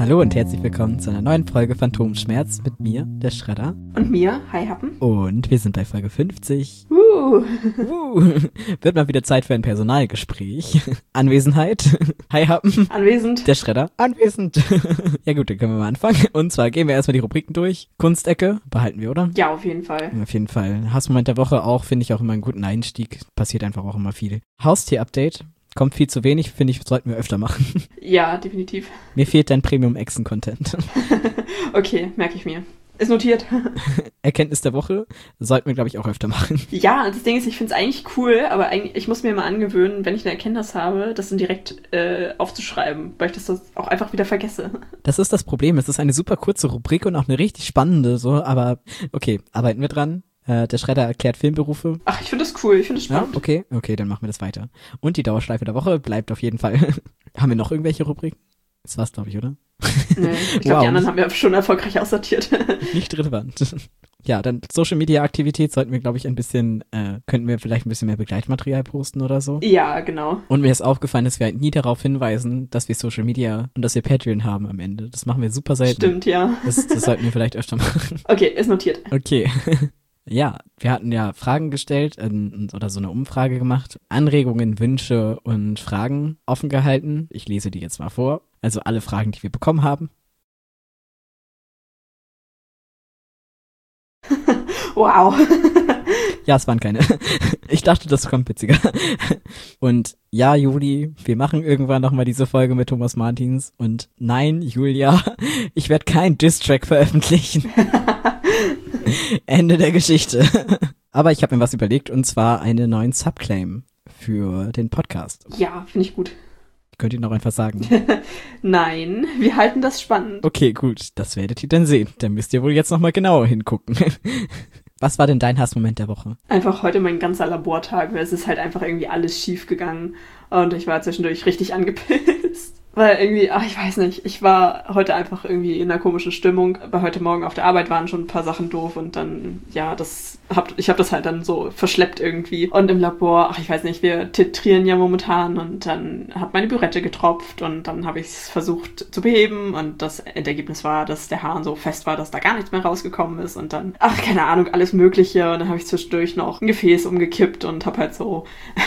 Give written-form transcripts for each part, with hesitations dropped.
Hallo und herzlich willkommen zu einer neuen Folge Phantomschmerz mit mir, der Schredder. Und mir, Hi Happen. Und wir sind bei Folge 50. Wird mal wieder Zeit für ein Personalgespräch. Anwesenheit. Hi Happen. Anwesend. Der Schredder. Anwesend. Ja gut, dann können wir mal anfangen. Und zwar gehen wir erstmal die Rubriken durch. Kunstecke behalten wir, oder? Ja, auf jeden Fall. Auf jeden Fall. Hassmoment der Woche auch, finde ich auch immer einen guten Einstieg. Passiert einfach auch immer viel. Haustier-Update. Kommt viel zu wenig, finde ich, sollten wir öfter machen. Ja, definitiv. Mir fehlt dein Premium-Echsen-Content. Okay, merke ich mir. Ist notiert. Erkenntnis der Woche sollten wir, glaube ich, auch öfter machen. Ja, das Ding ist, ich finde es eigentlich cool, aber ich muss mir mal angewöhnen, wenn ich eine Erkenntnis habe, das dann direkt aufzuschreiben, weil ich das auch einfach wieder vergesse. Das ist das Problem. Es ist eine super kurze Rubrik und auch eine richtig spannende, so, aber okay, arbeiten wir dran. Der Schredder erklärt Filmberufe. Ach, ich finde das cool, ich finde das spannend. Ja, okay, dann machen wir das weiter. Und die Dauerschleife der Woche bleibt auf jeden Fall. Haben wir noch irgendwelche Rubriken? Das war's, glaube ich, oder? Nee, ich glaube, die anderen haben wir schon erfolgreich aussortiert. Nicht relevant. Ja, dann Social-Media-Aktivität sollten wir, glaube ich, könnten wir vielleicht ein bisschen mehr Begleitmaterial posten oder so. Ja, genau. Und mir ist aufgefallen, dass wir halt nie darauf hinweisen, dass wir Social Media und dass wir Patreon haben am Ende. Das machen wir super selten. Stimmt, ja. Das sollten wir vielleicht öfter machen. Okay, ist notiert. Okay. Ja, wir hatten ja Fragen gestellt oder so eine Umfrage gemacht. Anregungen, Wünsche und Fragen offen gehalten. Ich lese die jetzt mal vor. Also alle Fragen, die wir bekommen haben. Wow. Ja, es waren keine. Ich dachte, das kommt witziger. Und ja, Juli, wir machen irgendwann nochmal diese Folge mit Thomas Martins. Und nein, Julia, ich werde kein Diss-Track veröffentlichen. Ende der Geschichte. Aber ich habe mir was überlegt, und zwar einen neuen Subclaim für den Podcast. Ja, finde ich gut. Könnt ihr noch einfach sagen? Nein, wir halten das spannend. Okay, gut, das werdet ihr dann sehen. Dann müsst ihr wohl jetzt nochmal genauer hingucken. Was war denn dein Hassmoment der Woche? Einfach heute mein ganzer Labortag, weil es ist halt einfach irgendwie alles schief gegangen und ich war zwischendurch richtig angepisst. Weil irgendwie, ich weiß nicht, ich war heute einfach irgendwie in einer komischen Stimmung. Bei heute Morgen auf der Arbeit waren schon ein paar Sachen doof und dann, ja, ich habe das halt dann so verschleppt irgendwie. Und im Labor, ich weiß nicht, wir titrieren ja momentan und dann hat meine Bürette getropft und dann habe ich es versucht zu beheben und das Endergebnis war, dass der Hahn so fest war, dass da gar nichts mehr rausgekommen ist und dann, keine Ahnung, alles Mögliche und dann habe ich zwischendurch noch ein Gefäß umgekippt und habe halt so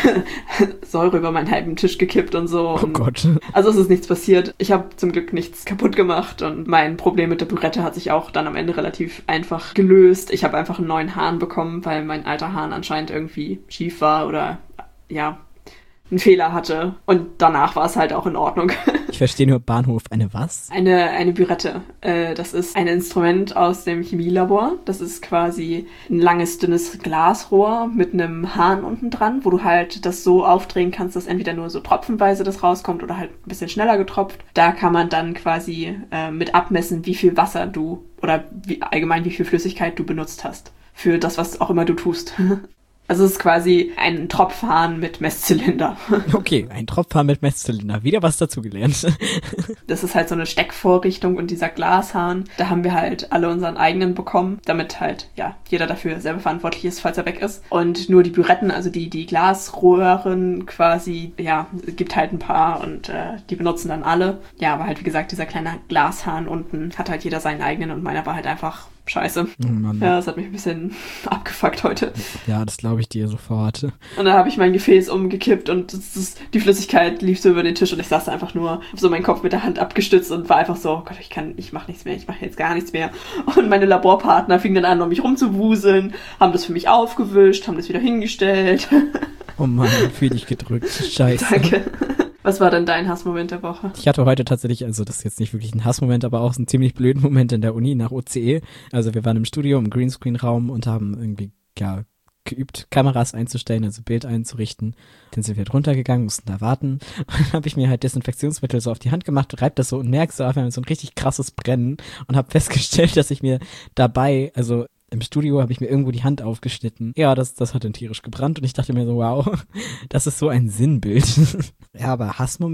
Säure über meinen halben Tisch gekippt und so. Oh Gott. Also es ist nichts passiert. Ich habe zum Glück nichts kaputt gemacht und mein Problem mit der Bürette hat sich auch dann am Ende relativ einfach gelöst. Ich habe einfach einen neuen Hahn bekommen, weil mein alter Hahn anscheinend irgendwie schief war oder ja, einen Fehler hatte. Und danach war es halt auch in Ordnung. Ich verstehe nur Bahnhof. Eine was? Eine Bürette. Das ist ein Instrument aus dem Chemielabor. Das ist quasi ein langes, dünnes Glasrohr mit einem Hahn unten dran, wo du halt das so aufdrehen kannst, dass entweder nur so tropfenweise das rauskommt oder halt ein bisschen schneller getropft. Da kann man dann quasi mit abmessen, wie viel Wasser du oder allgemein wie viel Flüssigkeit du benutzt hast. Für das, was auch immer du tust. Also es ist quasi ein Tropfhahn mit Messzylinder. Okay, ein Tropfhahn mit Messzylinder. Wieder was dazugelernt. Das ist halt so eine Steckvorrichtung und dieser Glashahn, da haben wir halt alle unseren eigenen bekommen, damit halt, ja, jeder dafür selber verantwortlich ist, falls er weg ist. Und nur die Büretten, also die Glasröhren quasi, ja, gibt halt ein paar und die benutzen dann alle. Ja, aber halt wie gesagt, dieser kleine Glashahn unten hat halt jeder seinen eigenen und meiner war halt einfach scheiße. Oh Mann. Ja, das hat mich ein bisschen abgefuckt heute. Ja, das glaube ich dir sofort. Und da habe ich mein Gefäß umgekippt und die Flüssigkeit lief so über den Tisch und ich saß da einfach nur, hab so meinen Kopf mit der Hand abgestützt und war einfach so, oh Gott, ich mache nichts mehr, ich mache jetzt gar nichts mehr. Und meine Laborpartner fingen dann an, um mich rumzuwuseln, haben das für mich aufgewischt, haben das wieder hingestellt. Oh Mann, fühl dich gedrückt. Scheiße. Danke. Was war denn dein Hassmoment der Woche? Ich hatte heute tatsächlich, also das ist jetzt nicht wirklich ein Hassmoment, aber auch so einen ziemlich blöden Moment in der Uni nach OCE. Also wir waren im Studio, im Greenscreen-Raum und haben irgendwie, ja, geübt, Kameras einzustellen, also Bild einzurichten. Dann sind wir halt runtergegangen, mussten da warten. Und dann habe ich mir halt Desinfektionsmittel so auf die Hand gemacht, reib das so und merk so auf einmal so ein richtig krasses Brennen und habe festgestellt, dass ich mir dabei, also im Studio habe ich mir irgendwo die Hand aufgeschnitten. Ja, das hat dann tierisch gebrannt und ich dachte mir so, wow, das ist so ein Sinnbild. Ja, aber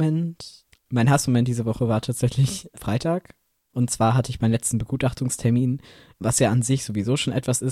mein Hassmoment diese Woche war tatsächlich Freitag. Und zwar hatte ich meinen letzten Begutachtungstermin, was ja an sich sowieso schon etwas ist,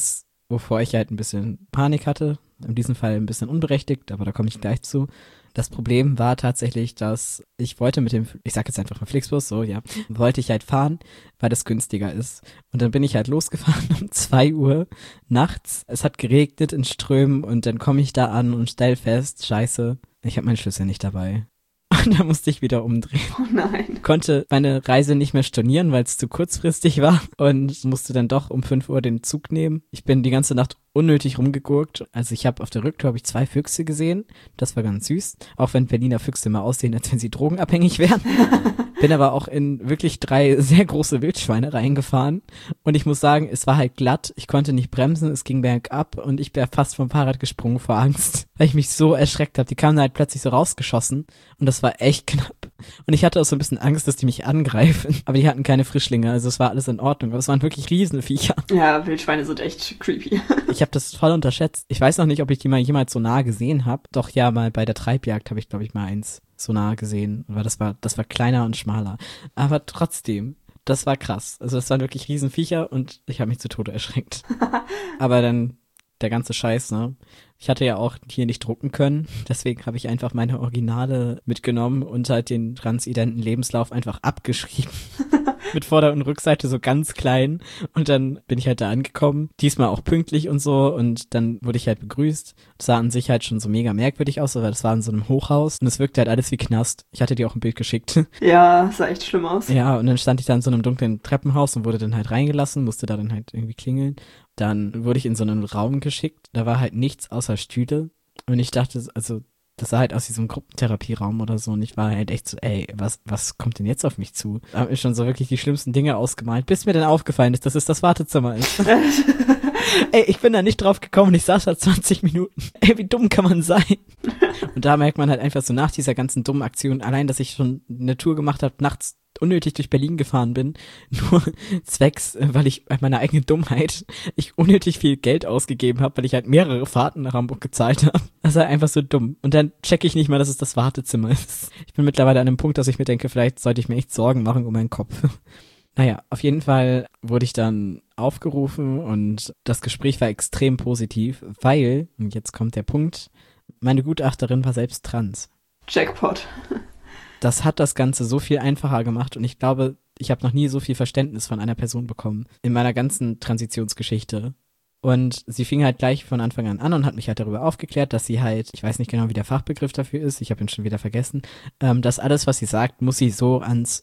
wovor ich halt ein bisschen Panik hatte. In diesem Fall ein bisschen unberechtigt, aber da komme ich gleich zu. Das Problem war tatsächlich, dass ich wollte mit dem, ich sag jetzt einfach mal Flixbus, so, ja, wollte ich halt fahren, weil das günstiger ist. Und dann bin ich halt losgefahren um 2 Uhr nachts. Es hat geregnet in Strömen und dann komme ich da an und stell fest, scheiße, ich habe meinen Schlüssel nicht dabei. Und da musste ich wieder umdrehen. Oh nein. Konnte meine Reise nicht mehr stornieren, weil es zu kurzfristig war und musste dann doch um 5 Uhr den Zug nehmen. Ich bin die ganze Nacht unnötig rumgegurkt. Also ich habe auf der Rücktour 2 Füchse gesehen. Das war ganz süß. Auch wenn Berliner Füchse immer aussehen, als wenn sie drogenabhängig wären. Bin aber auch in wirklich 3 sehr große Wildschweine reingefahren. Und ich muss sagen, es war halt glatt. Ich konnte nicht bremsen, es ging bergab und ich wäre fast vom Fahrrad gesprungen vor Angst, weil ich mich so erschreckt habe. Die kamen halt plötzlich so rausgeschossen und das war echt knapp. Und ich hatte auch so ein bisschen Angst, dass die mich angreifen. Aber die hatten keine Frischlinge, also es war alles in Ordnung. Aber es waren wirklich Riesenviecher. Ja, Wildschweine sind echt creepy. Ich habe das voll unterschätzt. Ich weiß noch nicht, ob ich die mal jemals so nah gesehen habe. Doch ja, mal bei der Treibjagd habe ich, glaube ich, mal eins so nah gesehen. Aber das war kleiner und schmaler. Aber trotzdem, das war krass. Also das waren wirklich Riesenviecher und ich habe mich zu Tode erschreckt. Aber dann der ganze Scheiß, ne? Ich hatte ja auch hier nicht drucken können, deswegen habe ich einfach meine Originale mitgenommen und halt den transidenten Lebenslauf einfach abgeschrieben. Mit Vorder- und Rückseite so ganz klein und dann bin ich halt da angekommen, diesmal auch pünktlich und so und dann wurde ich halt begrüßt. Das sah an sich halt schon so mega merkwürdig aus, weil das war in so einem Hochhaus und es wirkte halt alles wie Knast. Ich hatte dir auch ein Bild geschickt. Ja, sah echt schlimm aus. Ja, und dann stand ich da in so einem dunklen Treppenhaus und wurde dann halt reingelassen, musste da dann halt irgendwie klingeln. Dann wurde ich in so einen Raum geschickt, da war halt nichts außer Stühle und ich dachte, also das sah halt aus wie so ein Gruppentherapieraum oder so und ich war halt echt so, ey, was kommt denn jetzt auf mich zu? Da hab mir schon so wirklich die schlimmsten Dinge ausgemalt, bis mir dann aufgefallen ist, dass es das Wartezimmer ist. Ey, ich bin da nicht drauf gekommen und ich saß da 20 Minuten. Ey, wie dumm kann man sein? Und da merkt man halt einfach so nach dieser ganzen dummen Aktion, allein, dass ich schon eine Tour gemacht habe, nachts unnötig durch Berlin gefahren bin, nur zwecks, weil ich bei meiner eigenen Dummheit ich unnötig viel Geld ausgegeben habe, weil ich halt mehrere Fahrten nach Hamburg gezahlt habe. Das war einfach so dumm. Und dann checke ich nicht mal, dass es das Wartezimmer ist. Ich bin mittlerweile an einem Punkt, dass ich mir denke, vielleicht sollte ich mir echt Sorgen machen um meinen Kopf. Naja, auf jeden Fall wurde ich dann aufgerufen und das Gespräch war extrem positiv, weil, und jetzt kommt der Punkt, meine Gutachterin war selbst trans. Jackpot. Das hat das Ganze so viel einfacher gemacht und ich glaube, ich habe noch nie so viel Verständnis von einer Person bekommen in meiner ganzen Transitionsgeschichte. Und sie fing halt gleich von Anfang an und hat mich halt darüber aufgeklärt, dass sie halt, ich weiß nicht genau, wie der Fachbegriff dafür ist, ich habe ihn schon wieder vergessen, dass alles, was sie sagt, muss sie so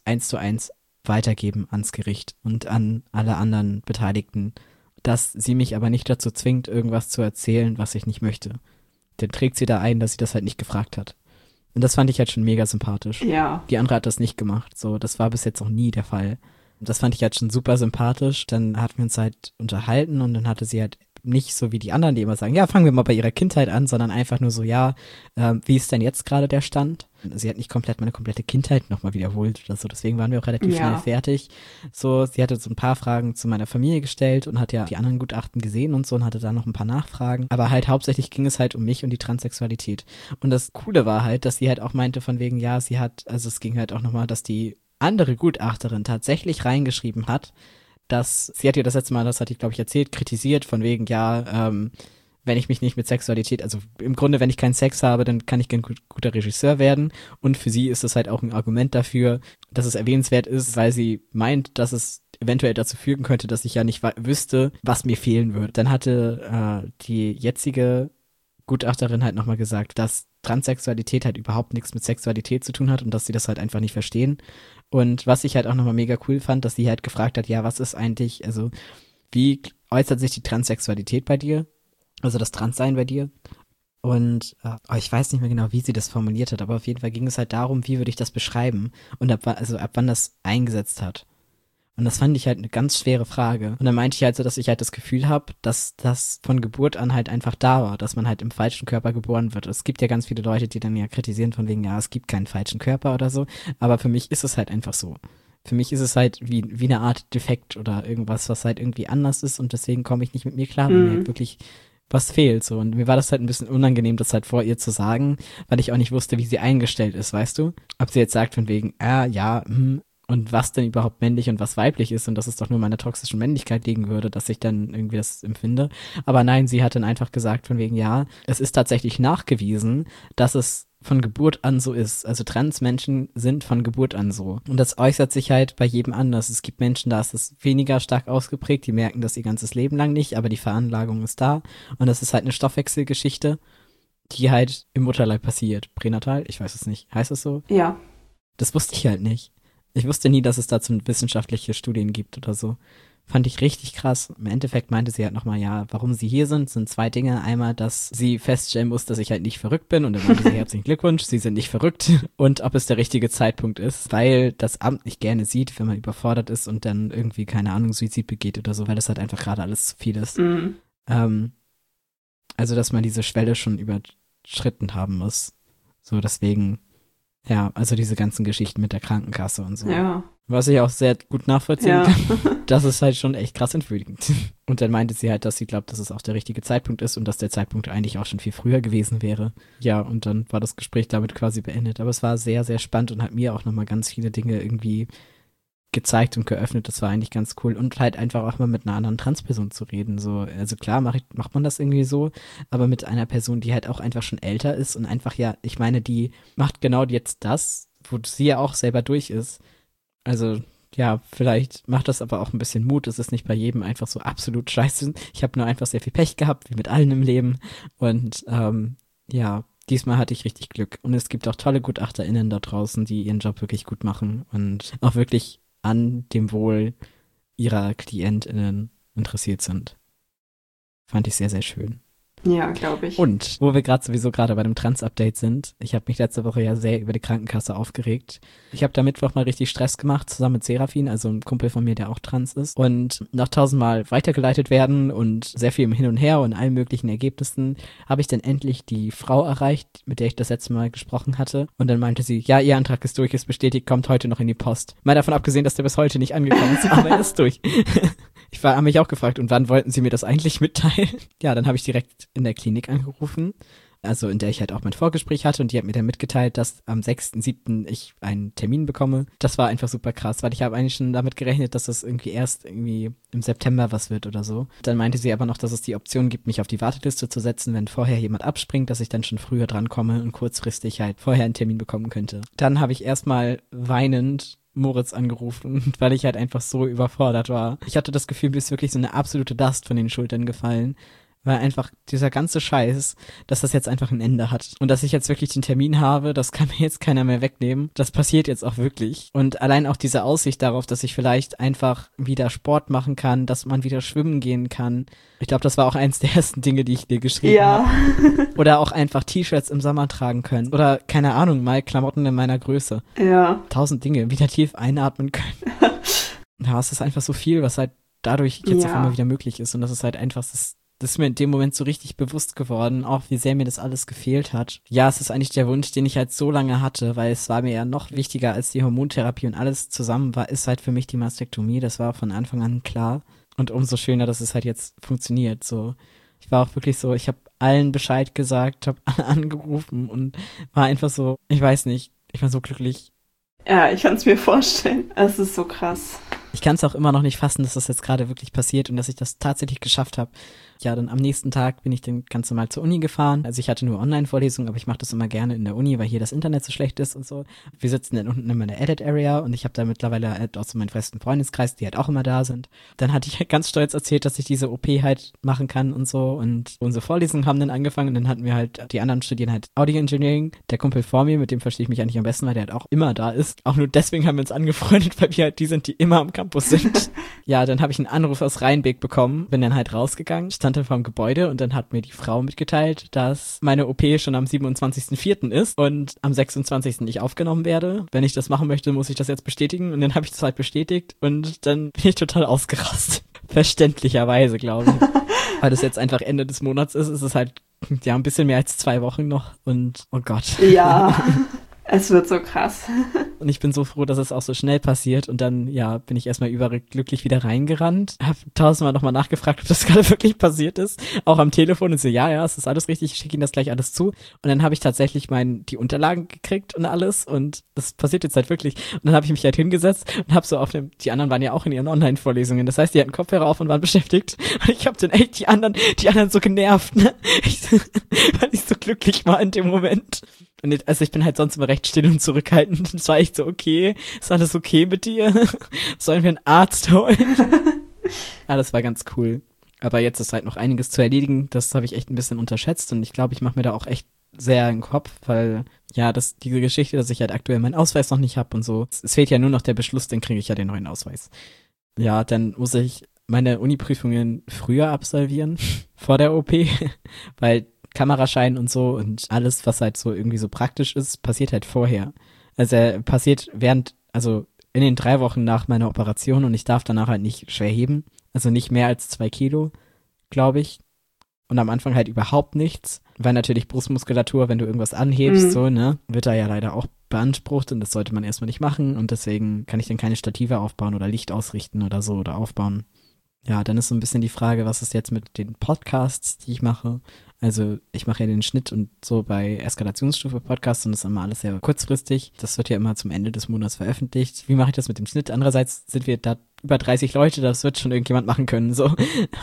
1:1 weitergeben ans Gericht und an alle anderen Beteiligten, dass sie mich aber nicht dazu zwingt, irgendwas zu erzählen, was ich nicht möchte. Dann trägt sie da ein, dass sie das halt nicht gefragt hat. Und das fand ich halt schon mega sympathisch. Ja. Die andere hat das nicht gemacht. So, das war bis jetzt noch nie der Fall. Und das fand ich halt schon super sympathisch. Dann hatten wir uns halt unterhalten und dann hatte sie halt nicht so wie die anderen, die immer sagen, ja, fangen wir mal bei ihrer Kindheit an, sondern einfach nur so, ja, wie ist denn jetzt gerade der Stand? Sie hat nicht meine komplette Kindheit nochmal wiederholt oder so, deswegen waren wir auch relativ schnell fertig. So, sie hatte so ein paar Fragen zu meiner Familie gestellt und hat ja die anderen Gutachten gesehen und so und hatte da noch ein paar Nachfragen. Aber halt hauptsächlich ging es halt um mich und die Transsexualität. Und das Coole war halt, dass sie halt auch meinte von wegen, ja, also es ging halt auch nochmal, dass die andere Gutachterin tatsächlich reingeschrieben hat, dass, sie hat ja das letzte Mal, das hatte ich glaube ich erzählt, kritisiert von wegen, ja, wenn ich mich nicht mit Sexualität, also im Grunde, wenn ich keinen Sex habe, dann kann ich kein guter Regisseur werden und für sie ist das halt auch ein Argument dafür, dass es erwähnenswert ist, weil sie meint, dass es eventuell dazu führen könnte, dass ich ja nicht wüsste, was mir fehlen würde. Dann hatte die jetzige Gutachterin halt nochmal gesagt, dass Transsexualität halt überhaupt nichts mit Sexualität zu tun hat und dass sie das halt einfach nicht verstehen. Und was ich halt auch nochmal mega cool fand, dass sie halt gefragt hat, ja, was ist eigentlich, also wie äußert sich die Transsexualität bei dir? Also das Transsein bei dir? Und ich weiß nicht mehr genau, wie sie das formuliert hat, aber auf jeden Fall ging es halt darum, wie würde ich das beschreiben und ab wann das eingesetzt hat. Und das fand ich halt eine ganz schwere Frage. Und dann meinte ich halt so, dass ich halt das Gefühl habe, dass das von Geburt an halt einfach da war, dass man halt im falschen Körper geboren wird. Es gibt ja ganz viele Leute, die dann ja kritisieren von wegen, ja, es gibt keinen falschen Körper oder so. Aber für mich ist es halt einfach so. Für mich ist es halt wie eine Art Defekt oder irgendwas, was halt irgendwie anders ist und deswegen komme ich nicht mit mir klar, wenn mir halt wirklich was fehlt. So. Und mir war das halt ein bisschen unangenehm, das halt vor ihr zu sagen, weil ich auch nicht wusste, wie sie eingestellt ist, weißt du? Ob sie jetzt sagt von wegen, und was denn überhaupt männlich und was weiblich ist und dass es doch nur meiner toxischen Männlichkeit liegen würde, dass ich dann irgendwie das empfinde. Aber nein, sie hat dann einfach gesagt von wegen, ja, es ist tatsächlich nachgewiesen, dass es von Geburt an so ist. Also Transmenschen sind von Geburt an so. Und das äußert sich halt bei jedem anders. Es gibt Menschen, da ist es weniger stark ausgeprägt, die merken das ihr ganzes Leben lang nicht, aber die Veranlagung ist da. Und das ist halt eine Stoffwechselgeschichte, die halt im Mutterleib passiert. Pränatal? Ich weiß es nicht. Heißt es so? Ja. Das wusste ich halt nicht. Ich wusste nie, dass es dazu wissenschaftliche Studien gibt oder so. Fand ich richtig krass. Im Endeffekt meinte sie halt nochmal, ja, warum sie hier sind 2 Dinge. Einmal, dass sie feststellen muss, dass ich halt nicht verrückt bin. Und dann meinte sie, herzlichen Glückwunsch, sie sind nicht verrückt. Und ob es der richtige Zeitpunkt ist, weil das Amt nicht gerne sieht, wenn man überfordert ist und dann irgendwie, keine Ahnung, Suizid begeht oder so, weil das halt einfach gerade alles zu viel ist. Mhm. Also, dass man diese Schwelle schon überschritten haben muss. So, deswegen, ja, also diese ganzen Geschichten mit der Krankenkasse und so. Ja. Was ich auch sehr gut nachvollziehen kann. Das ist halt schon echt krass entwürdigend. Und dann meinte sie halt, dass sie glaubt, dass es auch der richtige Zeitpunkt ist und dass der Zeitpunkt eigentlich auch schon viel früher gewesen wäre. Ja, und dann war das Gespräch damit quasi beendet. Aber es war sehr, sehr spannend und hat mir auch nochmal ganz viele Dinge irgendwie gezeigt und geöffnet. Das war eigentlich ganz cool. Und halt einfach auch mal mit einer anderen Transperson zu reden. So, also klar macht man das irgendwie so, aber mit einer Person, die halt auch einfach schon älter ist und einfach, ja, ich meine, die macht genau jetzt das, wo sie ja auch selber durch ist. Also, ja, vielleicht macht das aber auch ein bisschen Mut. Es ist nicht bei jedem einfach so absolut scheiße. Ich habe nur einfach sehr viel Pech gehabt, wie mit allen im Leben. Und ja, diesmal hatte ich richtig Glück. Und es gibt auch tolle GutachterInnen da draußen, die ihren Job wirklich gut machen und auch wirklich an dem Wohl ihrer KlientInnen interessiert sind. Fand ich sehr, sehr schön. Ja, glaube ich. Und, wo wir sowieso gerade bei dem Trans-Update sind, ich habe mich letzte Woche ja sehr über die Krankenkasse aufgeregt. Ich habe da Mittwoch mal richtig Stress gemacht, zusammen mit Serafin, also ein Kumpel von mir, der auch trans ist. Und nach 1000-mal weitergeleitet werden und sehr viel im Hin und Her und allen möglichen Ergebnissen, habe ich dann endlich die Frau erreicht, mit der ich das letzte Mal gesprochen hatte. Und dann meinte sie, ja, ihr Antrag ist durch, ist bestätigt, kommt heute noch in die Post. Mal davon abgesehen, dass der bis heute nicht angekommen ist, aber er ist durch. Ich habe mich auch gefragt, und wann wollten sie mir das eigentlich mitteilen? Ja, dann habe ich direkt in der Klinik angerufen, also in der ich halt auch mein Vorgespräch hatte, und die hat mir dann mitgeteilt, dass am 6.7. ich einen Termin bekomme. Das war einfach super krass, weil ich habe eigentlich schon damit gerechnet, dass das erst im September was wird oder so. Dann meinte sie aber noch, dass es die Option gibt, mich auf die Warteliste zu setzen, wenn vorher jemand abspringt, dass ich dann schon früher drankomme und kurzfristig halt vorher einen Termin bekommen könnte. Dann habe ich erstmal weinend Moritz angerufen, weil ich halt einfach so überfordert war. Ich hatte das Gefühl, mir ist wirklich so eine absolute Last von den Schultern gefallen, weil einfach dieser ganze Scheiß, dass das jetzt einfach ein Ende hat. Und dass ich jetzt wirklich den Termin habe, das kann mir jetzt keiner mehr wegnehmen. Das passiert jetzt auch wirklich. Und allein auch diese Aussicht darauf, dass ich vielleicht einfach wieder Sport machen kann, dass man wieder schwimmen gehen kann. Ich glaube, das war auch eins der ersten Dinge, die ich dir geschrieben habe. Oder auch einfach T-Shirts im Sommer tragen können. Oder, keine Ahnung, mal Klamotten in meiner Größe. Ja. 1000 Dinge, wieder tief einatmen können. Ja, es ist einfach so viel, was halt dadurch jetzt auf einmal wieder möglich ist. Und das ist halt einfach, das ist mir in dem Moment so richtig bewusst geworden, auch wie sehr mir das alles gefehlt hat. Ja, es ist eigentlich der Wunsch, den ich halt so lange hatte, weil es war mir ja noch wichtiger als die Hormontherapie und alles zusammen ist halt für mich die Mastektomie. Das war von Anfang an klar. Und umso schöner, dass es halt jetzt funktioniert. So, ich war auch wirklich so, ich habe allen Bescheid gesagt, habe alle angerufen und war einfach so, ich weiß nicht, ich war so glücklich. Ja, ich kann es mir vorstellen. Es ist so krass. Ich kann es auch immer noch nicht fassen, dass das jetzt gerade wirklich passiert und dass ich das tatsächlich geschafft habe. Ja, dann am nächsten Tag bin ich dann ganz normal zur Uni gefahren. Also ich hatte nur Online-Vorlesungen, aber ich mache das immer gerne in der Uni, weil hier das Internet so schlecht ist und so. Wir sitzen dann unten immer in der Edit-Area und ich habe da mittlerweile halt auch so meinen festen Freundeskreis, die halt auch immer da sind. Dann hatte ich halt ganz stolz erzählt, dass ich diese OP halt machen kann und so. Und unsere Vorlesungen haben dann angefangen und dann hatten wir halt, die anderen studieren halt Audio Engineering. Der Kumpel vor mir, mit dem verstehe ich mich eigentlich am besten, weil der halt auch immer da ist. Auch nur deswegen haben wir uns angefreundet, weil wir halt die sind, die immer am Campus sind. Ja, dann habe ich einen Anruf aus Rheinbeck bekommen, bin dann halt rausgegangen, stand dann vorm Gebäude und dann hat mir die Frau mitgeteilt, dass meine OP schon am 27.04. ist und am 26. ich aufgenommen werde. Wenn ich das machen möchte, muss ich das jetzt bestätigen und dann habe ich das halt bestätigt und dann bin ich total ausgerastet. Verständlicherweise, glaube ich. Weil das jetzt einfach Ende des Monats ist es halt ja ein bisschen mehr als 2 Wochen noch und oh Gott. Ja. Es wird so krass. Und ich bin so froh, dass es auch so schnell passiert. Und dann, ja, bin ich erstmal überglücklich wieder reingerannt. Hab tausendmal nochmal nachgefragt, ob das gerade wirklich passiert ist. Auch am Telefon und so, ja, es ist alles richtig, ich schicke Ihnen das gleich alles zu. Und dann habe ich tatsächlich die Unterlagen gekriegt und alles. Und das passiert jetzt halt wirklich. Und dann habe ich mich halt hingesetzt und habe so die anderen waren ja auch in ihren Online-Vorlesungen. Das heißt, die hatten Kopfhörer auf und waren beschäftigt. Und ich habe dann echt die anderen so genervt, ne? Weil ich so glücklich war in dem Moment. Und also ich bin halt sonst immer recht still und zurückhaltend. Es war echt so, okay, ist alles okay mit dir? Sollen wir einen Arzt holen? Ja, das war ganz cool. Aber jetzt ist halt noch einiges zu erledigen. Das habe ich echt ein bisschen unterschätzt. Und ich glaube, ich mache mir da auch echt sehr in den Kopf, weil ja, diese Geschichte, dass ich halt aktuell meinen Ausweis noch nicht habe und so. Es fehlt ja nur noch der Beschluss, dann kriege ich ja den neuen Ausweis. Ja, dann muss ich meine Uni-Prüfungen früher absolvieren, vor der OP, weil Kameraschein und so und alles, was halt so irgendwie so praktisch ist, passiert halt vorher. Also er passiert also in den 3 Wochen nach meiner Operation und ich darf danach halt nicht schwer heben. Also nicht mehr als 2 Kilo, glaube ich. Und am Anfang halt überhaupt nichts, weil natürlich Brustmuskulatur, wenn du irgendwas anhebst, so, ne, wird da ja leider auch beansprucht und das sollte man erstmal nicht machen und deswegen kann ich dann keine Stative aufbauen oder Licht ausrichten oder so oder aufbauen. Ja, dann ist so ein bisschen die Frage, was ist jetzt mit den Podcasts, die ich mache? Also ich mache ja den Schnitt und so bei Eskalationsstufe Podcasts und das ist immer alles sehr kurzfristig. Das wird ja immer zum Ende des Monats veröffentlicht. Wie mache ich das mit dem Schnitt? Andererseits sind wir da über 30 Leute, das wird schon irgendjemand machen können, so.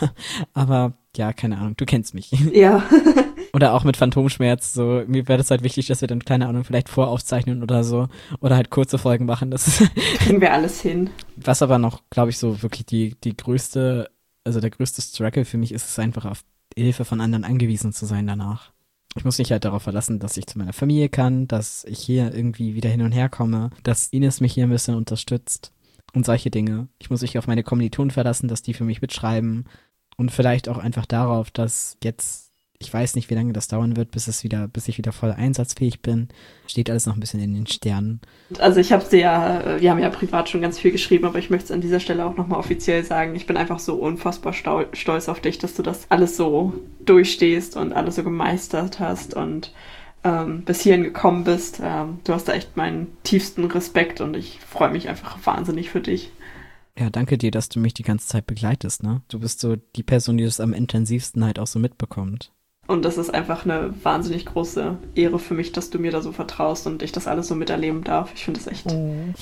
Aber ja, keine Ahnung, du kennst mich. Ja. Oder auch mit Phantomschmerz, so, mir wäre das halt wichtig, dass wir dann, keine Ahnung, vielleicht voraufzeichnen oder so. Oder halt kurze Folgen machen, das kriegen wir alles hin. Was aber noch, glaube ich, so wirklich der größte Struggle für mich ist es einfach auf Hilfe von anderen angewiesen zu sein danach. Ich muss mich halt darauf verlassen, dass ich zu meiner Familie kann, dass ich hier irgendwie wieder hin und her komme, dass Ines mich hier ein bisschen unterstützt und solche Dinge. Ich muss mich auf meine Kommilitonen verlassen, dass die für mich mitschreiben und vielleicht auch einfach darauf, dass jetzt, ich weiß nicht, wie lange das dauern wird, bis ich wieder voll einsatzfähig bin. Steht alles noch ein bisschen in den Sternen. Also wir haben ja privat schon ganz viel geschrieben, aber ich möchte es an dieser Stelle auch nochmal offiziell sagen. Ich bin einfach so unfassbar stolz auf dich, dass du das alles so durchstehst und alles so gemeistert hast und bis hierhin gekommen bist. Du hast da echt meinen tiefsten Respekt und ich freue mich einfach wahnsinnig für dich. Ja, danke dir, dass du mich die ganze Zeit begleitest, ne? Du bist so die Person, die das am intensivsten halt auch so mitbekommt. Und das ist einfach eine wahnsinnig große Ehre für mich, dass du mir da so vertraust und ich das alles so miterleben darf. Ich finde das echt...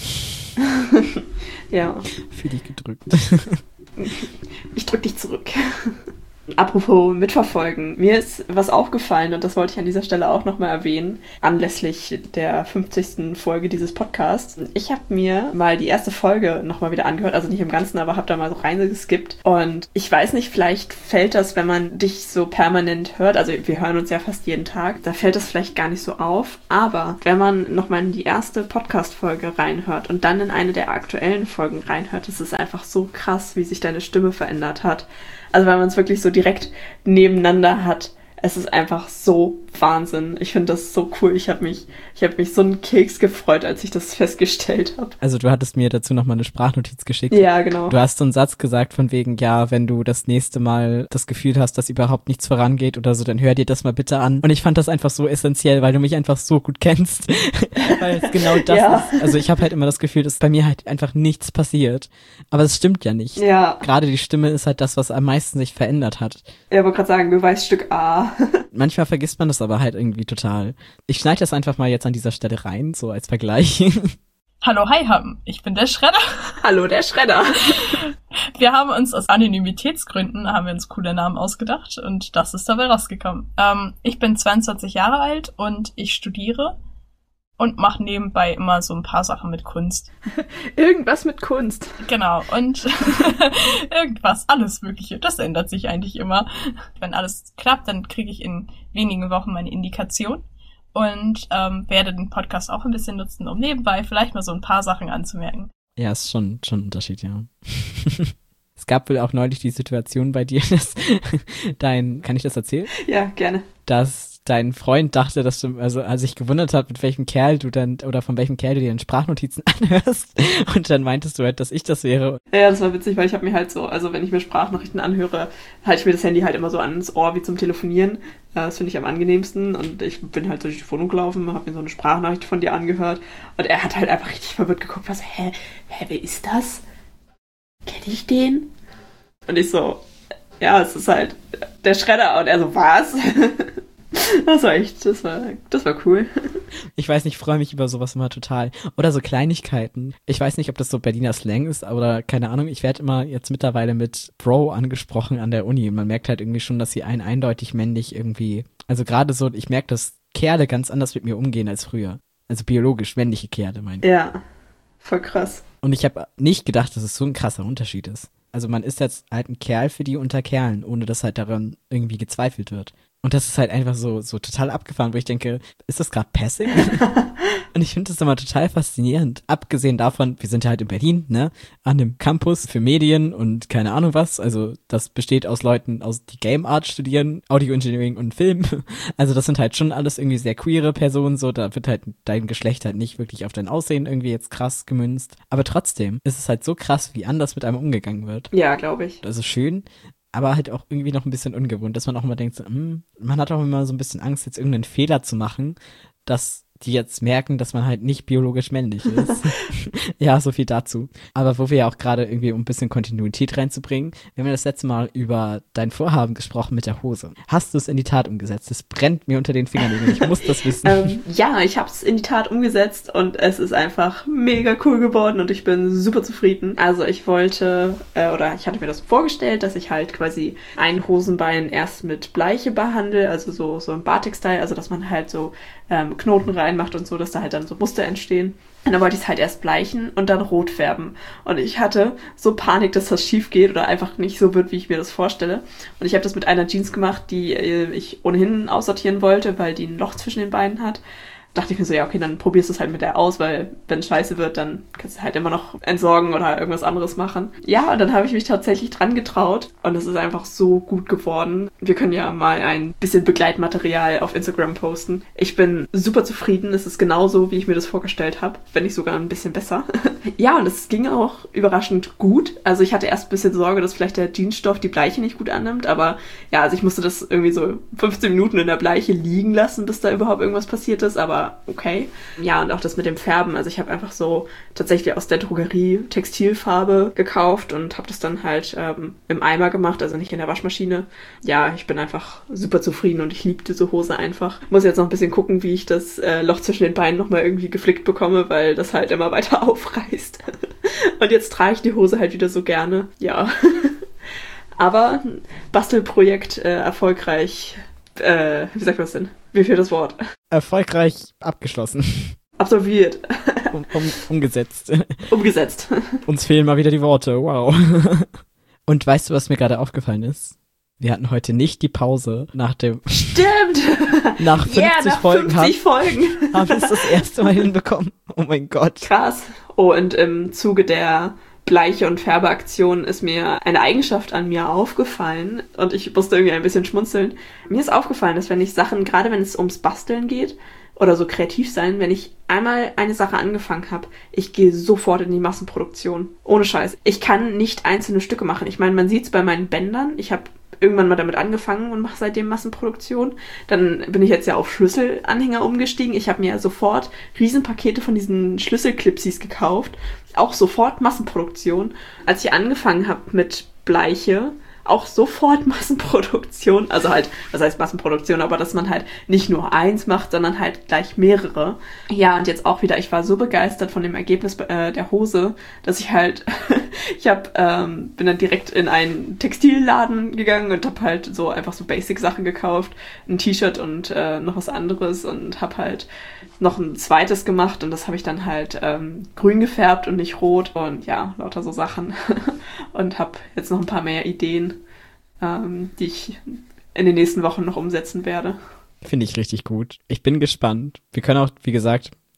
Ja. Fühl dich gedrückt. Ich drück dich zurück. Apropos mitverfolgen, mir ist was aufgefallen und das wollte ich an dieser Stelle auch nochmal erwähnen, anlässlich der 50. Folge dieses Podcasts. Ich habe mir mal die erste Folge nochmal wieder angehört, also nicht im Ganzen, aber habe da mal so reingeskippt und ich weiß nicht, vielleicht fällt das, wenn man dich so permanent hört, also wir hören uns ja fast jeden Tag, da fällt das vielleicht gar nicht so auf, aber wenn man nochmal in die erste Podcast-Folge reinhört und dann in eine der aktuellen Folgen reinhört, das ist einfach so krass, wie sich deine Stimme verändert hat. Also weil man es wirklich so direkt nebeneinander hat. Es ist einfach so Wahnsinn. Ich finde das so cool. Ich hab mich so einen Keks gefreut, als ich das festgestellt habe. Also du hattest mir dazu nochmal eine Sprachnotiz geschickt. Ja, genau. Du hast so einen Satz gesagt von wegen, ja, wenn du das nächste Mal das Gefühl hast, dass überhaupt nichts vorangeht oder so, dann hör dir das mal bitte an. Und ich fand das einfach so essentiell, weil du mich einfach so gut kennst. Weil es genau das ist. Also ich habe halt immer das Gefühl, dass bei mir halt einfach nichts passiert. Aber es stimmt ja nicht. Ja. Gerade die Stimme ist halt das, was am meisten sich verändert hat. Ja, ich wollte gerade sagen, Beweisstück A. Manchmal vergisst man das aber halt irgendwie total. Ich schneide das einfach mal jetzt an dieser Stelle rein, so als Vergleich. Hallo, hi, ich bin der Schredder. Hallo, der Schredder. Wir haben uns aus Anonymitätsgründen, haben wir uns coole Namen ausgedacht und das ist dabei rausgekommen. Ich bin 22 Jahre alt und ich studiere und mache nebenbei immer so ein paar Sachen mit Kunst. Irgendwas mit Kunst. Genau, und irgendwas, alles Mögliche. Das ändert sich eigentlich immer. Wenn alles klappt, dann kriege ich in wenigen Wochen meine Indikation und werde den Podcast auch ein bisschen nutzen, um nebenbei vielleicht mal so ein paar Sachen anzumerken. Ja, ist schon ein Unterschied, ja. Es gab wohl auch neulich die Situation bei dir, dass kann ich das erzählen? Ja, gerne. Dass dein Freund dachte, dass du, also als ich gewundert hat, mit welchem Kerl du dann, oder von welchem Kerl du dir Sprachnotizen anhörst und dann meintest du halt, dass ich das wäre. Ja, das war witzig, weil ich habe mir halt so, also wenn ich mir Sprachnachrichten anhöre, halte ich mir das Handy halt immer so ans Ohr wie zum Telefonieren. Das finde ich am angenehmsten und ich bin halt durch die Wohnung gelaufen, habe mir so eine Sprachnachricht von dir angehört und er hat halt einfach richtig verwirrt geguckt, was, wer ist das? Kenn ich den? Und ich so, ja, es ist halt der Schredder und er so, was? Das war cool. Ich weiß nicht, ich freue mich über sowas immer total. Oder so Kleinigkeiten. Ich weiß nicht, ob das so Berliner Slang ist, oder keine Ahnung. Ich werde immer jetzt mittlerweile mit Bro angesprochen an der Uni. Und man merkt halt irgendwie schon, dass sie eindeutig männlich irgendwie, also gerade so, ich merke, dass Kerle ganz anders mit mir umgehen als früher. Also biologisch männliche Kerle, meine ich. Ja, voll krass. Und ich habe nicht gedacht, dass es so ein krasser Unterschied ist. Also man ist jetzt halt ein Kerl für die unter Kerlen, ohne dass halt daran irgendwie gezweifelt wird. Und das ist halt einfach so total abgefahren, wo ich denke, ist das gerade Passing? Und ich finde das immer total faszinierend. Abgesehen davon, wir sind ja halt in Berlin, ne, an einem Campus für Medien und keine Ahnung was. Also das besteht aus Leuten, die Game Art studieren, Audio Engineering und Film. Also das sind halt schon alles irgendwie sehr queere Personen, so, da wird halt dein Geschlecht halt nicht wirklich auf dein Aussehen irgendwie jetzt krass gemünzt. Aber trotzdem ist es halt so krass, wie anders mit einem umgegangen wird. Ja, glaube ich. Also schön, aber halt auch irgendwie noch ein bisschen ungewohnt, dass man auch immer denkt, so, man hat auch immer so ein bisschen Angst, jetzt irgendeinen Fehler zu machen, dass die jetzt merken, dass man halt nicht biologisch männlich ist. Ja, so viel dazu. Aber wo wir ja auch gerade irgendwie, um ein bisschen Kontinuität reinzubringen, wir haben ja das letzte Mal über dein Vorhaben gesprochen mit der Hose. Hast du es in die Tat umgesetzt? Es brennt mir unter den Fingernägeln. Ich muss das wissen. Ja, ich habe es in die Tat umgesetzt und es ist einfach mega cool geworden und ich bin super zufrieden. Also ich wollte, ich hatte mir das vorgestellt, dass ich halt quasi ein Hosenbein erst mit Bleiche behandle, also so im Batik-Style, also dass man halt so Knoten reinmacht und so, dass da halt dann so Muster entstehen. Und dann wollte ich es halt erst bleichen und dann rot färben. Und ich hatte so Panik, dass das schief geht oder einfach nicht so wird, wie ich mir das vorstelle. Und ich habe das mit einer Jeans gemacht, die ich ohnehin aussortieren wollte, weil die ein Loch zwischen den Beinen hat. Dachte ich mir so, ja, okay, dann probierst du es halt mit der aus, weil wenn es scheiße wird, dann kannst du halt immer noch entsorgen oder irgendwas anderes machen. Ja, und dann habe ich mich tatsächlich dran getraut und es ist einfach so gut geworden. Wir können ja mal ein bisschen Begleitmaterial auf Instagram posten. Ich bin super zufrieden, es ist genauso, wie ich mir das vorgestellt habe, wenn nicht sogar ein bisschen besser. Ja, und es ging auch überraschend gut. Also ich hatte erst ein bisschen Sorge, dass vielleicht der Jeansstoff die Bleiche nicht gut annimmt, aber ja, also ich musste das irgendwie so 15 Minuten in der Bleiche liegen lassen, bis da überhaupt irgendwas passiert ist, aber okay. Ja, und auch das mit dem Färben. Also ich habe einfach so tatsächlich aus der Drogerie Textilfarbe gekauft und habe das dann halt im Eimer gemacht, also nicht in der Waschmaschine. Ja, ich bin einfach super zufrieden und ich liebe diese Hose einfach. Muss jetzt noch ein bisschen gucken, wie ich das Loch zwischen den Beinen nochmal irgendwie geflickt bekomme, weil das halt immer weiter aufreißt. Und jetzt trage ich die Hose halt wieder so gerne. Ja. Aber Bastelprojekt erfolgreich, wie sagt man das denn? Wie fehlt das Wort? Erfolgreich abgeschlossen. Absolviert. Umgesetzt. Umgesetzt. Uns fehlen mal wieder die Worte, wow. Und weißt du, was mir gerade aufgefallen ist? Wir hatten heute nicht die Pause nach dem... Stimmt! Nach 50 Folgen 50 Folgen haben wir es das erste Mal hinbekommen. Oh mein Gott. Krass. Oh, und im Zuge der Bleiche- und Färbeaktion ist mir eine Eigenschaft an mir aufgefallen und ich musste irgendwie ein bisschen schmunzeln. Mir ist aufgefallen, dass wenn ich Sachen, gerade wenn es ums Basteln geht oder so kreativ sein, wenn ich einmal eine Sache angefangen habe, ich gehe sofort in die Massenproduktion. Ohne Scheiß. Ich kann nicht einzelne Stücke machen. Ich meine, man sieht es bei meinen Bändern. Ich habe irgendwann mal damit angefangen und mache seitdem Massenproduktion. Dann bin ich jetzt ja auf Schlüsselanhänger umgestiegen. Ich habe mir sofort Riesenpakete von diesen Schlüsselclipsies gekauft. Auch sofort Massenproduktion. Als ich angefangen habe mit Bleiche, auch sofort Massenproduktion. Also halt, was heißt Massenproduktion? Aber dass man halt nicht nur eins macht, sondern halt gleich mehrere. Ja, und jetzt auch wieder, ich war so begeistert von dem Ergebnis der Hose, dass ich halt, bin dann direkt in einen Textilladen gegangen und habe halt so einfach so Basic-Sachen gekauft. Ein T-Shirt und noch was anderes und habe halt noch ein zweites gemacht und das habe ich dann halt grün gefärbt und nicht rot und ja, lauter so Sachen. Und habe jetzt noch ein paar mehr Ideen, die ich in den nächsten Wochen noch umsetzen werde. Finde ich richtig gut. Ich bin gespannt. Wir können auch, wie gesagt,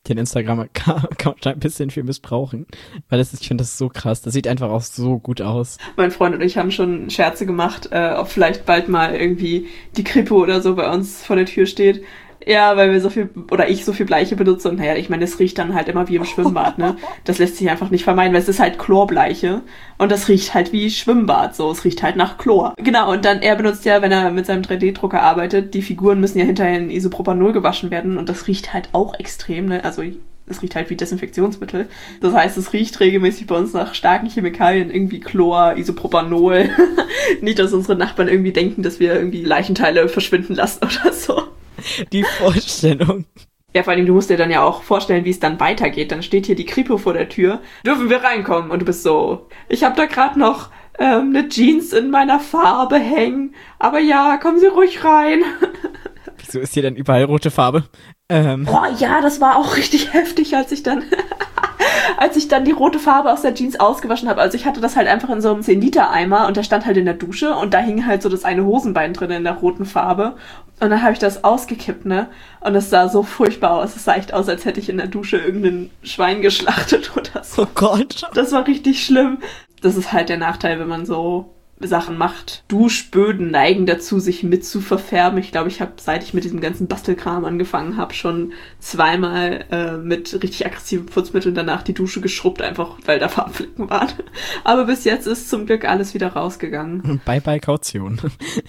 Den Instagram-Account ein bisschen viel missbrauchen, weil ich finde das so krass. Das sieht einfach auch so gut aus. Mein Freund und ich haben schon Scherze gemacht, ob vielleicht bald mal irgendwie die Kripo oder so bei uns vor der Tür steht. Ja, weil ich so viel Bleiche benutze und naja, ich meine, es riecht dann halt immer wie im Schwimmbad, ne? Das lässt sich einfach nicht vermeiden, weil es ist halt Chlorbleiche und das riecht halt wie Schwimmbad, so, es riecht halt nach Chlor. Genau, und dann, er benutzt ja, wenn er mit seinem 3D-Drucker arbeitet, die Figuren müssen ja hinterher in Isopropanol gewaschen werden und das riecht halt auch extrem, ne? Also, es riecht halt wie Desinfektionsmittel. Das heißt, es riecht regelmäßig bei uns nach starken Chemikalien, irgendwie Chlor, Isopropanol. Nicht, dass unsere Nachbarn irgendwie denken, dass wir irgendwie Leichenteile verschwinden lassen oder so. Die Vorstellung. Ja, vor allem, du musst dir dann ja auch vorstellen, wie es dann weitergeht. Dann steht hier die Kripo vor der Tür. Dürfen wir reinkommen? Und du bist so, ich habe da gerade noch eine Jeans in meiner Farbe hängen. Aber ja, kommen Sie ruhig rein. Wieso ist hier denn überall rote Farbe? Boah, ja, das war auch richtig heftig, als ich dann die rote Farbe aus der Jeans ausgewaschen habe. Also ich hatte das halt einfach in so einem 10-Liter-Eimer und der stand halt in der Dusche und da hing halt so das eine Hosenbein drin in der roten Farbe. Und dann habe ich das ausgekippt, ne? Und es sah so furchtbar aus. Es sah echt aus, als hätte ich in der Dusche irgendein Schwein geschlachtet oder so. Oh Gott. Das war richtig schlimm. Das ist halt der Nachteil, wenn man so Sachen macht. Duschböden neigen dazu, sich mit zu verfärben. Ich glaube, ich habe, seit ich mit diesem ganzen Bastelkram angefangen habe, schon zweimal mit richtig aggressiven Putzmitteln danach die Dusche geschrubbt, einfach weil da Farbflecken waren. Aber bis jetzt ist zum Glück alles wieder rausgegangen. Bye bye Kaution.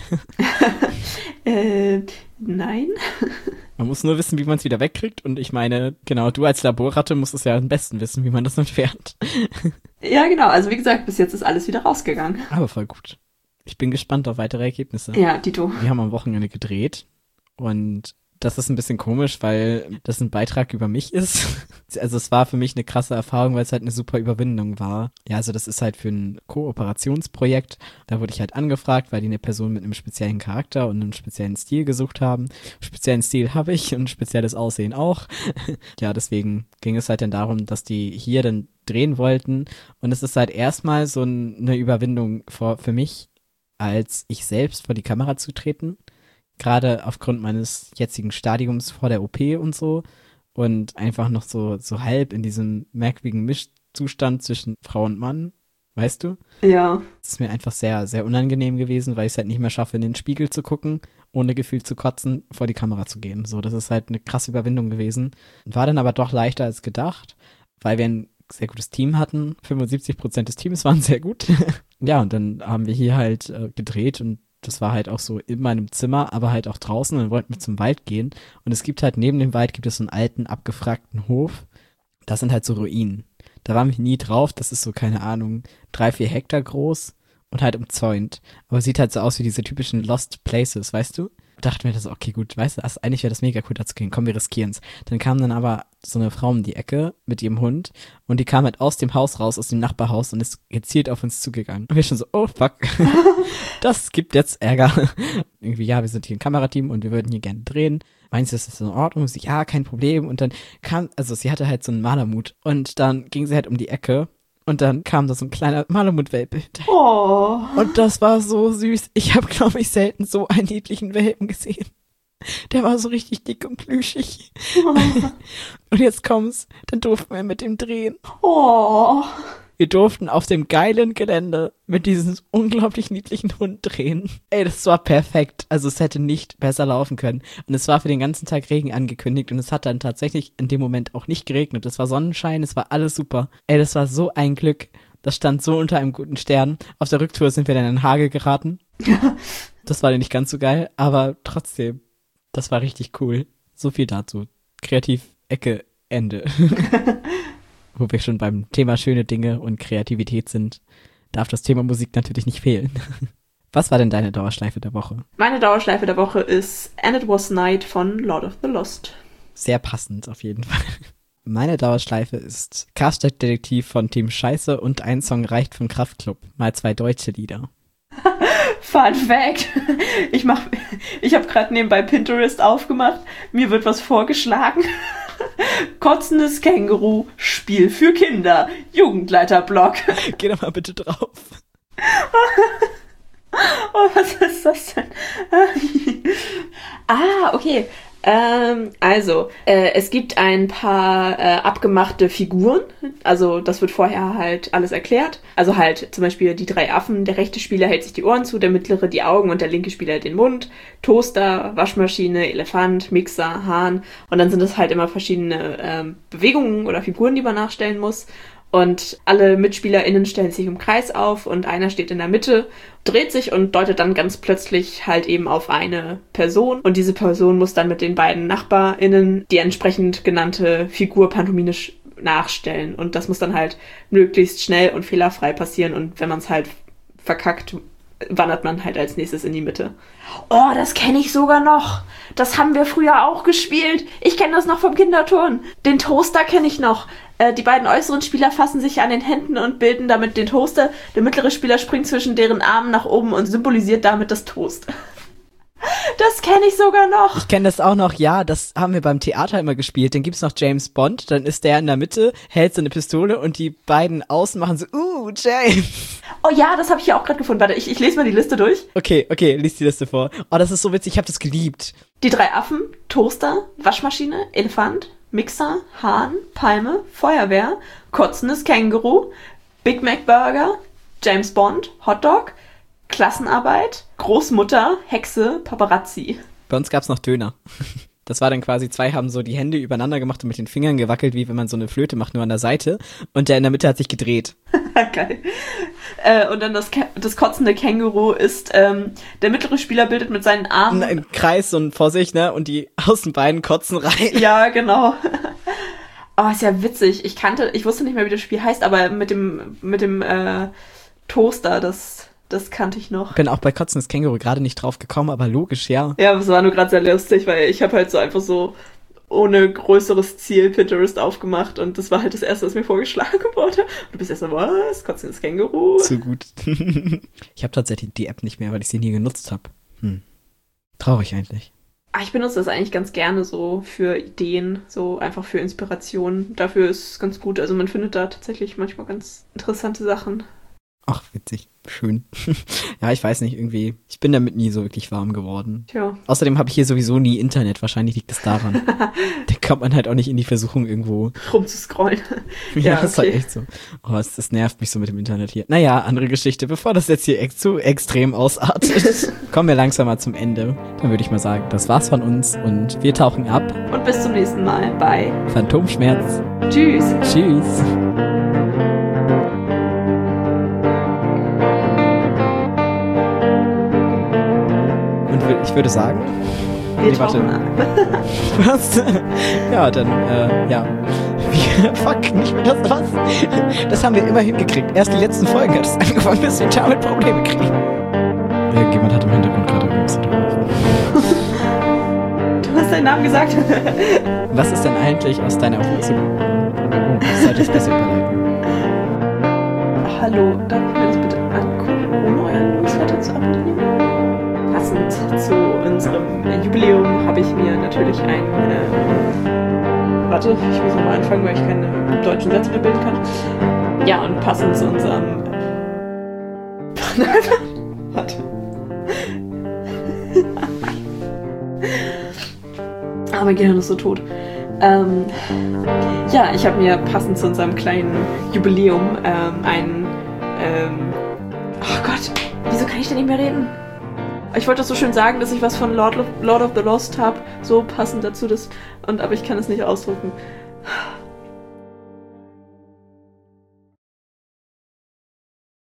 Nein. Man muss nur wissen, wie man es wieder wegkriegt. Und ich meine, genau, du als Laborratte musst es ja am besten wissen, wie man das entfernt. Ja, genau. Also wie gesagt, bis jetzt ist alles wieder rausgegangen. Aber voll gut. Ich bin gespannt auf weitere Ergebnisse. Ja, Dito. Wir haben am Wochenende gedreht und das ist ein bisschen komisch, weil das ein Beitrag über mich ist. Also es war für mich eine krasse Erfahrung, weil es halt eine super Überwindung war. Ja, also das ist halt für ein Kooperationsprojekt. Da wurde ich halt angefragt, weil die eine Person mit einem speziellen Charakter und einem speziellen Stil gesucht haben. Speziellen Stil habe ich und spezielles Aussehen auch. Ja, deswegen ging es halt dann darum, dass die hier dann drehen wollten. Und es ist halt erstmal so eine Überwindung für mich, als ich selbst vor die Kamera zu treten. Gerade aufgrund meines jetzigen Stadiums vor der OP und so. Und einfach noch so halb in diesem merkwürdigen Mischzustand zwischen Frau und Mann. Weißt du? Ja. Das ist mir einfach sehr, sehr unangenehm gewesen, weil ich es halt nicht mehr schaffe, in den Spiegel zu gucken, ohne Gefühl zu kotzen, vor die Kamera zu gehen. So, das ist halt eine krasse Überwindung gewesen. War dann aber doch leichter als gedacht, weil wir ein sehr gutes Team hatten. 75% des Teams waren sehr gut. Ja, und dann haben wir hier halt gedreht und das war halt auch so in meinem Zimmer, aber halt auch draußen. Und dann wollten wir zum Wald gehen. Und es gibt halt neben dem Wald gibt es so einen alten, abgefragten Hof. Das sind halt so Ruinen. Da waren wir nie drauf. Das ist so, keine Ahnung, 3-4 Hektar groß und halt umzäunt. Aber sieht halt so aus wie diese typischen Lost Places, weißt du? Dachte mir das, okay, gut, weißt du, eigentlich wäre das mega cool, da zu gehen. Komm, wir riskieren's. Dann kam dann aber so eine Frau um die Ecke mit ihrem Hund und die kam halt aus dem Haus raus, aus dem Nachbarhaus und ist gezielt auf uns zugegangen. Und wir schon so, oh fuck, das gibt jetzt Ärger. Irgendwie, ja, wir sind hier ein Kamerateam und wir würden hier gerne drehen. Meinst du, ist das in Ordnung? Sie, ja, kein Problem. Und dann sie hatte halt so einen Malermut und dann ging sie halt um die Ecke. Und dann kam da so ein kleiner Malamut-Welpe. Oh. Und das war so süß. Ich habe, glaube ich, selten so einen niedlichen Welpen gesehen. Der war so richtig dick und plüschig. Oh. Und jetzt kommt's. Dann durften wir mit dem drehen. Oh. Wir durften auf dem geilen Gelände mit diesem unglaublich niedlichen Hund drehen. Ey, das war perfekt. Also es hätte nicht besser laufen können. Und es war für den ganzen Tag Regen angekündigt und es hat dann tatsächlich in dem Moment auch nicht geregnet. Es war Sonnenschein, es war alles super. Ey, das war so ein Glück. Das stand so unter einem guten Stern. Auf der Rücktour sind wir dann in den Hagel geraten. Das war dann nicht ganz so geil, aber trotzdem, das war richtig cool. So viel dazu. Kreativ, Ecke, Ende. Wo wir schon beim Thema schöne Dinge und Kreativität sind, darf das Thema Musik natürlich nicht fehlen. Was war denn deine Dauerschleife der Woche? Meine Dauerschleife der Woche ist And It Was Night von Lord of the Lost. Sehr passend auf jeden Fall. Meine Dauerschleife ist Karstadt-Detektiv von Team Scheiße und ein Song reicht von Kraftklub. Mal 2 deutsche Lieder. Fun Fact. Ich habe gerade nebenbei Pinterest aufgemacht. Mir wird was vorgeschlagen. Kotzendes Känguru, Spiel für Kinder, Jugendleiterblock. Geh doch mal bitte drauf. Oh, was ist das denn? Okay. Es gibt ein paar abgemachte Figuren. Also das wird vorher halt alles erklärt. Also halt zum Beispiel die 3 Affen. Der rechte Spieler hält sich die Ohren zu, der mittlere die Augen und der linke Spieler den Mund. Toaster, Waschmaschine, Elefant, Mixer, Hahn. Und dann sind es halt immer verschiedene Bewegungen oder Figuren, die man nachstellen muss. Und alle MitspielerInnen stellen sich im Kreis auf und einer steht in der Mitte, dreht sich und deutet dann ganz plötzlich halt eben auf eine Person. Und diese Person muss dann mit den beiden NachbarInnen die entsprechend genannte Figur pantomimisch nachstellen. Und das muss dann halt möglichst schnell und fehlerfrei passieren. Und wenn man es halt verkackt, wandert man halt als nächstes in die Mitte. Oh, das kenne ich sogar noch. Das haben wir früher auch gespielt. Ich kenne das noch vom Kinderturnen. Den Toaster kenne ich noch. Die beiden äußeren Spieler fassen sich an den Händen und bilden damit den Toaster. Der mittlere Spieler springt zwischen deren Armen nach oben und symbolisiert damit das Toast. Das kenne ich sogar noch. Ich kenne das auch noch, ja, das haben wir beim Theater immer gespielt. Dann gibt's noch James Bond, dann ist der in der Mitte, hält so eine Pistole und die beiden außen machen so, James. Oh ja, das habe ich ja auch gerade gefunden. Warte, ich lese mal die Liste durch. Okay, lies die Liste vor. Oh, das ist so witzig, ich habe das geliebt. Die 3 Affen, Toaster, Waschmaschine, Elefant, Mixer, Hahn, Palme, Feuerwehr, kotzendes Känguru, Big Mac Burger, James Bond, Hotdog, Klassenarbeit, Großmutter, Hexe, Paparazzi. Bei uns gab's noch Döner. Das war dann quasi, 2 haben so die Hände übereinander gemacht und mit den Fingern gewackelt, wie wenn man so eine Flöte macht, nur an der Seite. Und der in der Mitte hat sich gedreht. Geil. Und dann das kotzende Känguru ist, der mittlere Spieler bildet mit seinen Armen einen Kreis und vor sich, ne? Und die Außenbeinen kotzen rein. Ja, genau. Oh, ist ja witzig. Ich wusste nicht mehr, wie das Spiel heißt, aber mit dem Toaster, das kannte ich noch. Bin auch bei Kotzendes Känguru gerade nicht drauf gekommen, aber logisch, ja. Ja, es war nur gerade sehr lustig, weil ich habe halt so einfach so ohne größeres Ziel Pinterest aufgemacht und das war halt das Erste, was mir vorgeschlagen wurde. Und du bist erst so, was? Kotzendes Känguru? Zu gut. Ich habe tatsächlich die App nicht mehr, weil ich sie nie genutzt habe. Traurig eigentlich. Ich benutze das eigentlich ganz gerne so für Ideen, so einfach für Inspiration. Dafür ist es ganz gut. Also man findet da tatsächlich manchmal ganz interessante Sachen. Ach, witzig. Schön. Ja, ich weiß nicht, irgendwie, ich bin damit nie so wirklich warm geworden. Tja. Außerdem habe ich hier sowieso nie Internet, wahrscheinlich liegt es daran. Da kommt man halt auch nicht in die Versuchung irgendwo rumzuscrollen. Ja, okay. Ist halt echt so. Oh, das nervt mich so mit dem Internet hier. Naja, andere Geschichte, bevor das jetzt hier zu extrem ausartet. Kommen wir langsam mal zum Ende. Dann würde ich mal sagen, das war's von uns und wir tauchen ab. Und bis zum nächsten Mal bei Phantomschmerz. Tschüss. Tschüss. Ich würde sagen, wir tauchen ab. Was? Ja, dann, ja. Fuck, nicht mehr das, was? Das haben wir immer hingekriegt. Erst die letzten Folgen hat es angefangen, bis wir damit Probleme kriegen. Irgendjemand hat im Hintergrund gerade irgendwas drauf. Du hast deinen Namen gesagt. Was ist denn eigentlich aus deiner Hose? Oh, das sollte ich besser überleiten. Hallo, darf ich mir das bitte angucken, ohne euren Newsletter zu abonnieren? Passend zu unserem Jubiläum habe ich mir natürlich warte, ich muss nochmal anfangen, weil ich keine deutschen Sätze mehr bilden kann. Ja, und passend zu unserem warte. Mein Gehirn ist so tot. Ja, ich habe mir passend zu unserem kleinen Jubiläum oh Gott, wieso kann ich denn nicht mehr reden? Ich wollte das so schön sagen, dass ich was von Lord of the Lost habe, so passend dazu, aber ich kann es nicht ausdrücken.